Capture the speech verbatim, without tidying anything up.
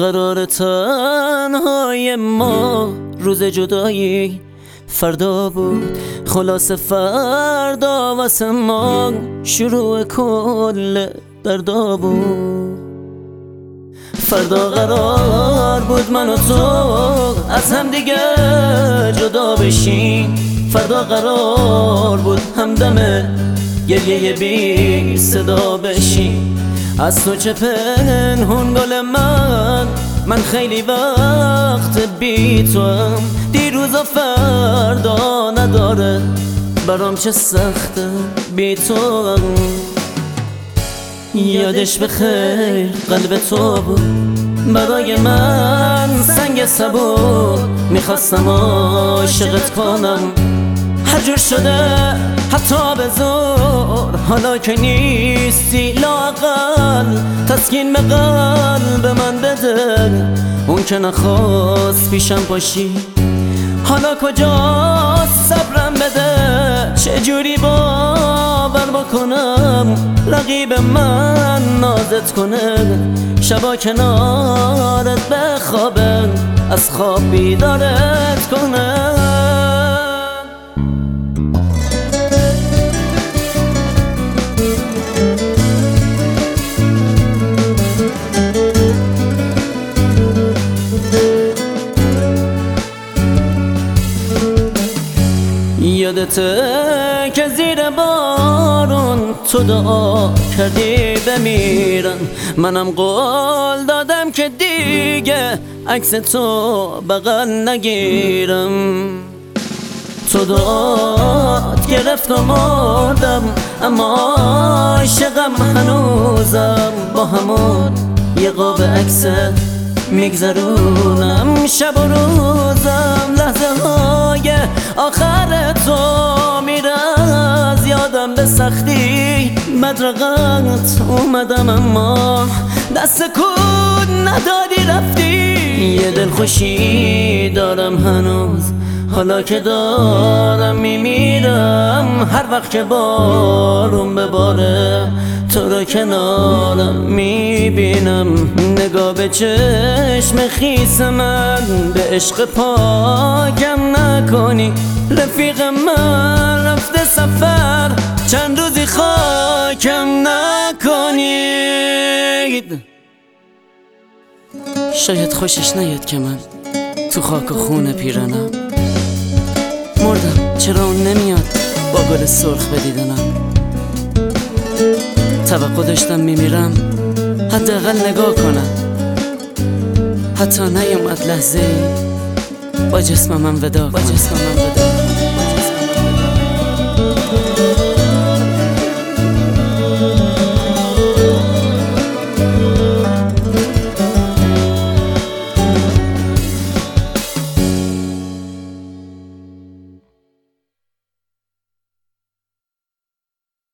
قرار تنهای ما روز جدایی فردا بود، خلاص فردا واسه ما شروع کل دردا بود. فردا قرار بود من و تو از هم دیگه جدا بشیم، فردا قرار بود همدم گریه بی صدا بشیم. از تو چه پنهون گل من، من خیلی وقت بی تو هم، دیروز و فردا نداره برام چه سخته بی تو هم. یادش بخیر قلب تو بود برای من سنگ سبو، میخواستم عاشقت کنم هر جور شده حتی به زور. حالا که نیستی لااقل تسکین به قلب من بده، اون که نخواست پیشم باشی حالا کجاست صبرم بده. چجوری باور بکنم رقیب من نازت کنه، شبا کنارت بخوابه از خواب بیدارت کنه. یادته که زیر بارون تو دعا کردی بمیرم، منم قول دادم که دیگه عکس تو بغل نگیرم. تو دعات گرفت و مردم، اما عاشقم هنوزم، با همون یه قاب عکست میگذرونم شب و روزم. لحظه های آخر تو میره از یادم به سختی، مدرقت اومدم اما دست کن ندادی رفتی. یه دل خوشی دارم هنوز حالا که دارم میمیرم، هر وقت که بارون بباره تو رو کنارم میبینم. نگاه به چشم خیس من، به عشق پاکم نکنی. رفیق من رفته سفر چند روزی خاکم نکنید. شاید خوشش نیاد که من تو خاک و خون پیرانم مردم، چرا اون نمیاد با گل سرخ به دیدنم. توقع داشتم میمیرم حداقل نگاه کنم، حتی نیومد لحظه با جسمم وداع کنم.